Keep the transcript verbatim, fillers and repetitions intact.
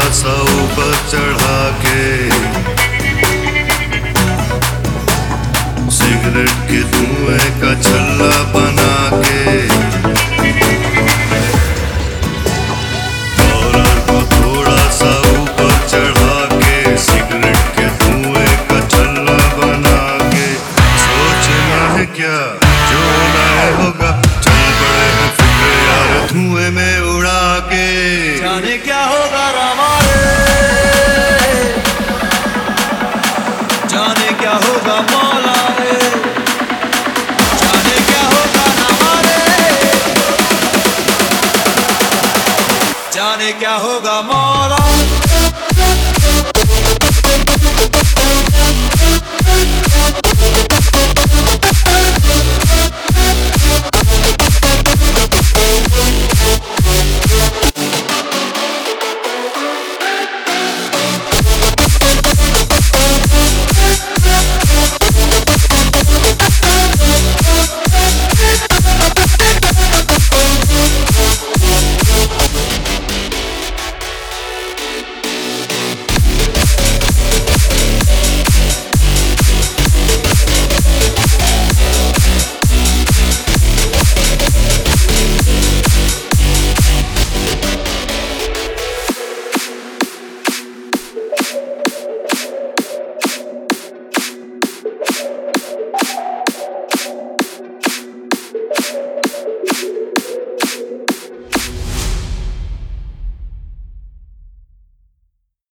सा ऊपर चढ़ा के सिगरेट के धुएं का छल्ला बना के कॉलर को थोड़ा सा ऊपर चढ़ा के सिगरेट के धुएं का छल्ला बना के सोचना है क्या जो ना होगा, चल पड़े हैं फिक्र यार धुएं में उड़ा के। जाने क्या होगा रामा रे, जाने क्या होगा मौला रे, जाने क्या होगा रामा रे, जाने क्या होगा मौला।